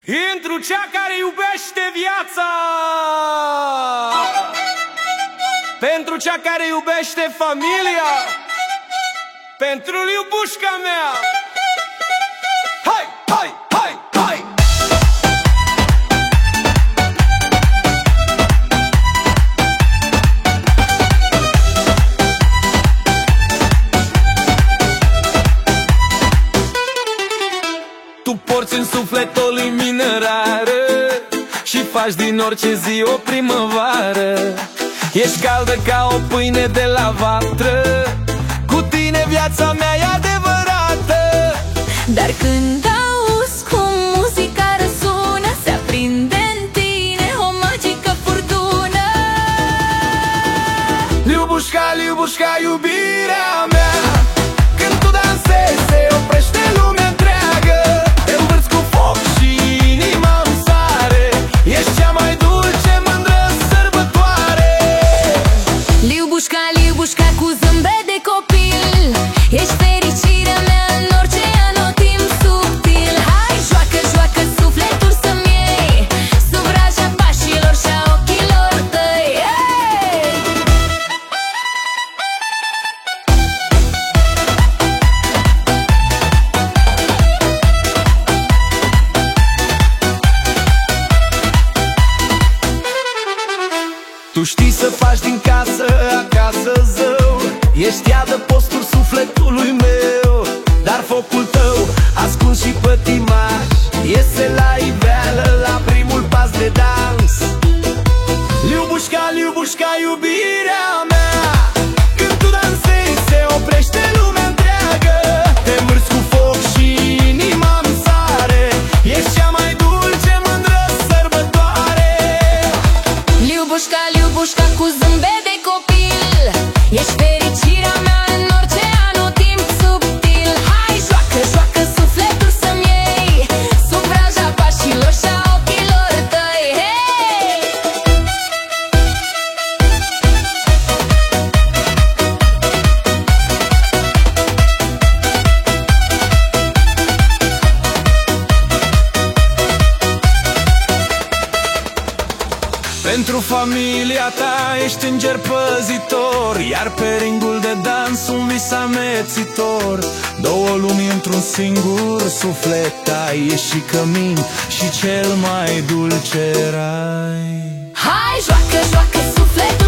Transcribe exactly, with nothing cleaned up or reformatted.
Pentru cea care iubește viața, pentru cea care iubește familia, pentru iubușca mea. Hai, hai, hai, hai! Tu porți în suflet o luminărare și faci din orice zi o primăvară. Ești caldă ca o pâine de la vatră, cu tine viața mea e adevărată. Dar când auzi cum muzica răsună, se aprinde în tine o magică furtună. Liubușca, Liubușca, iubirea mea, când tu dansezi se oprește lumea întreagă. Te învârți cu foc și inima îmi sare, ești cea mai dulce, mândră sărbătoare. Liubușca, Liubușca, cu zâmbet de copil, ești fericirea mea în orice anotimp subtil. Hai, joacă, joacă sufletul să-mi iei, sub raja pașilor și a ochilor tăi. Hey! Tu știi să faci din casă acasă zău, ești iadă postul sufletului meu. Dar focul tău, ascuns și pătimaș, iese la iveală la primul pas de dans. Liubușca, Liubușca, iubirea mea, când tu dansezi se oprește lumea întreagă. Te învârți cu foc și inima-mi sare, ești cea mai dulce, mândră sărbătoare. Liubușca, Liubușca, cu zâmbet de copil, ești fericirea mea în orice anotimp subtil. Hai, joacă, joacă sufletul să-mi iei, sub raja pașilor și a ochilor tăi. Hey! Pentru familia ta ești înger păzitor, iar pe ringul de dans un vis amețitor. Două lumi într-un singur suflet ai, ești și cămin și cel mai dulce rai. Hai, joacă, joacă sufletul